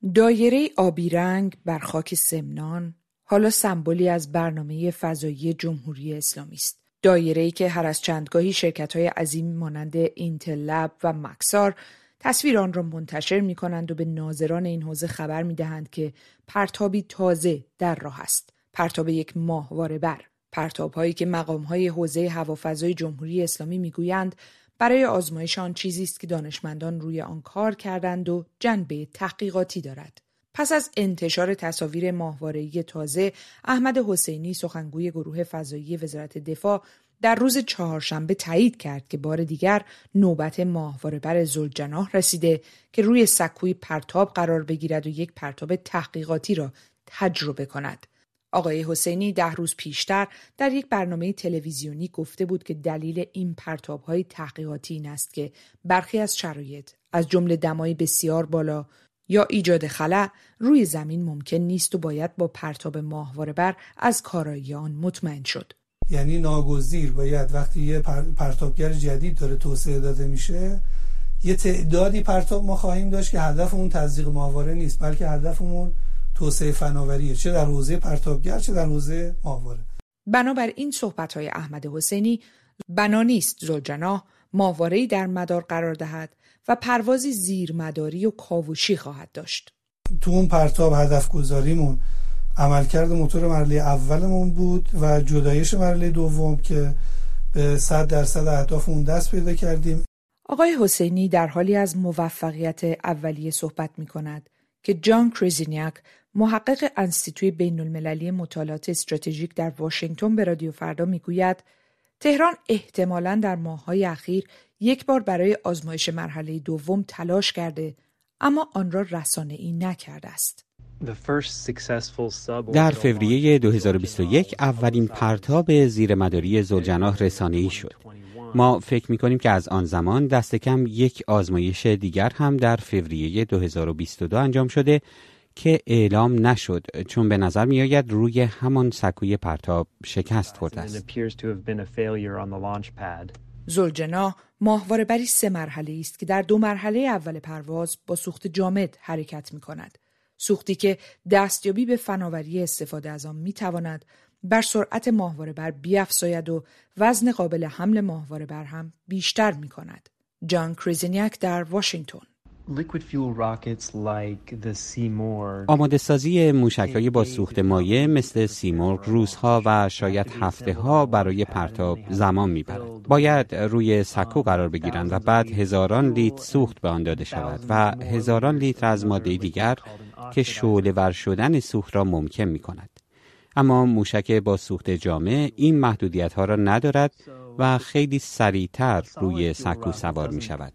دایره آبی رنگ بر خاک سمنان حالا سمبولی از برنامه فضایی جمهوری اسلامی است. دایره‌ای که هر از چندگاهی شرکت‌های عظیمی مانند اینتل لب و مکسار تصویر آن را منتشر می‌کنند و به ناظران این حوزه خبر می‌دهند که پرتابی تازه در راه است. پرتاب یک ماهواره بر. پرتاب‌هایی که مقام‌های حوزه هوافضای جمهوری اسلامی می‌گویند برای آزمایش آن چیزی است که دانشمندان روی آن کار کردند و جنبه تحقیقاتی دارد. پس از انتشار تصاویر ماهواره‌ای تازه، احمد حسینی سخنگوی گروه فضایی وزارت دفاع در روز چهارشنبه تایید کرد که بار دیگر نوبت ماهواره‌بر ذوالجناح رسیده که روی سکوی پرتاب قرار بگیرد و یک پرتاب تحقیقاتی را تجربه کند. آقای حسینی 10 روز پیشتر در یک برنامه تلویزیونی گفته بود که دلیل این پرتاب‌های تحقیقاتی این است که برخی از شرایط از جمله دمای بسیار بالا یا ایجاد خلأ روی زمین ممکن نیست و باید با پرتاب ماهواره‌بر از کارایی آن مطمئن شد. یعنی ناگزیر باید وقتی یه پرتابگر جدید داره توسعه داده میشه یه تعدادی پرتاب ما خواهیم داشت که هدفمون تزریق ماهواره نیست، بلکه هدفمون توسعه فناوریه، چه در حوزه پرتابگر چه در حوزه ماهواره. بنابر این صحبت‌های احمد حسینی بنا نیست ذوالجناح ماهواره‌ای در مدار قرار دهد و پروازی زیرمداری و کاوشی خواهد داشت. تو اون پرتاب هدف گذاریمون عملکرد موتور مرحله اولمون بود و جدایش مرحله دوم که به 100% اهدافمون دست پیدا کردیم. آقای حسینی در حالی از موفقیت اولیه صحبت می‌کند که جان کریزینیاک محقق انستیتوی بین‌المللی مطالعات استراتژیک در واشنگتن به رادیو فردا میگوید تهران احتمالاً در ماه‌های اخیر یک بار برای آزمایش مرحله دوم تلاش کرده اما آن را رسانه‌ای نکرده است. در فوریه 2021 اولین پرتاب زیرمداری ذوالجناح رسانه‌ای شد. ما فکر می‌کنیم که از آن زمان دست کم یک آزمایش دیگر هم در فوریه 2022 انجام شده که اعلام نشد چون به نظر می‌آید روی همان سکوی پرتاب شکست خورده است. ذوالجناح ماهواره‌بری 3 مرحله است که در 2 مرحله اول پرواز با سوخت جامد حرکت می‌کند. سوختی که دستیابی به فناوری استفاده از آن می‌تواند بر سرعت ماهواره‌بر بیفزاید و وزن قابل حمل ماهواره‌بر هم بیشتر می‌کند. جان کریزینیاک در واشنگتن. آماده سازی موشک‌های با سوخت مایع مثل سیمرغ روزها و شاید هفته‌ها برای پرتاب زمان می‌برد. باید روی سکو قرار بگیرند و بعد هزاران لیتر سوخت به آن داده شود و هزاران لیتر از ماده دیگر که شعله‌ور شدن سوخت را ممکن می‌کند. اما موشک با سوخت جامع این محدودیت‌ها را ندارد و خیلی سریعتر روی سکو سوار می‌شود.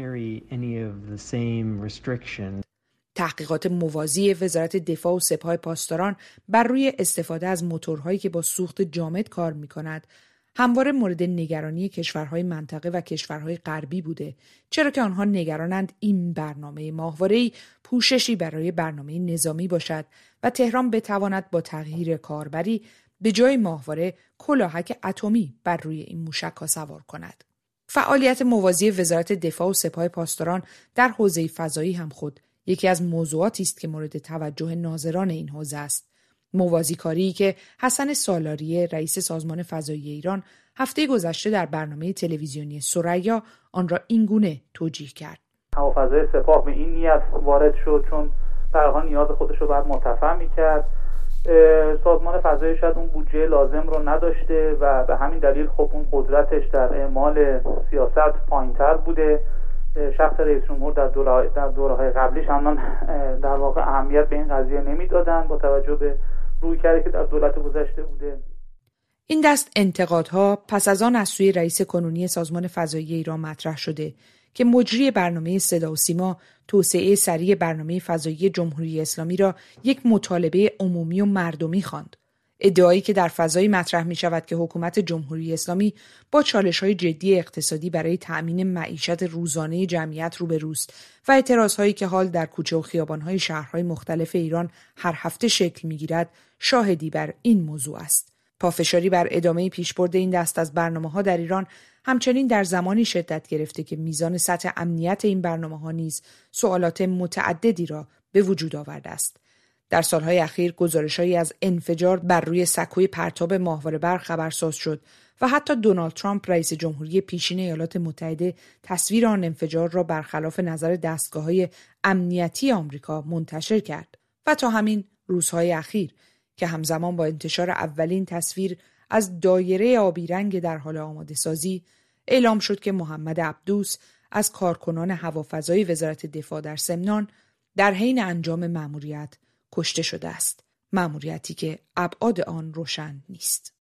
تحقیقات موازی وزارت دفاع و سپاه پاسداران بر روی استفاده از موتورهایی که با سوخت جامد کار می‌کند همواره مورد نگرانی کشورهای منطقه و کشورهای غربی بوده، چرا که آنها نگرانند این برنامه ماهواره‌ای پوششی برای برنامه نظامی باشد و تهران بتواند با تغییر کاربری به جای ماهواره کلاهک اتمی بر روی این موشک‌ها سوار کند. فعالیت موازی وزارت دفاع و سپاه پاسداران در حوزه فضایی هم خود یکی از موضوعاتی است که مورد توجه ناظران این حوزه است. موازی کاری که حسن سالاریه رئیس سازمان فضایی ایران هفته گذشته در برنامه تلویزیونی ثریا آن را اینگونه توجیه کرد. هوافضای سپاه به این نیت وارد شد چون در واقع نیاز خودش رو باید مرتفع می‌کرد. سازمان فضایی شاید اون بودجه لازم رو نداشته و به همین دلیل خب اون قدرتش در اعمال سیاست پایین‌تر بوده. شخص رئیس جمهور در دوره‌های قبلیش هم در واقع اهمیت به این قضیه نمیدادن با توجه به رویکردی که در دولت گذشته بوده. این دست انتقادها پس از آن از سوی رئیس کنونی سازمان فضایی ایران مطرح شده که مجری برنامه صدا و سیما توسعه سریع برنامه فضایی جمهوری اسلامی را یک مطالبه عمومی و مردمی خواند. ادعایی که در فضایی مطرح می شود که حکومت جمهوری اسلامی با چالش‌های جدی اقتصادی برای تأمین معیشت روزانه جمعیت روبروست و اعتراضهایی که حال در کوچه و خیابان‌های شهرهای مختلف ایران هر هفته شکل می‌گیرد شاهدی بر این موضوع است. پافشاری بر ادامه پیشبرد این دست از برنامه‌ها در ایران همچنین در زمانی شدت گرفته که میزان سطح امنیت این برنامه‌ها نیز سوالات متعددی را به وجود آورده است. در سالهای اخیر گزارش‌هایی از انفجار بر روی سکوی پرتاب ماهواره برق خبرساز شد و حتی دونالد ترامپ رئیس جمهوری پیشین ایالات متحده تصویر آن انفجار را برخلاف نظر دستگاه‌های امنیتی آمریکا منتشر کرد و تا همین روزهای اخیر که همزمان با انتشار اولین تصویر از دایره آبی رنگ در حال آماده سازی اعلام شد که محمد عبدوس از کارکنان هوافضای وزارت دفاع در سمنان در حین انجام مأموریت کشته شده است. مأموریتی که ابعاد آن روشن نیست.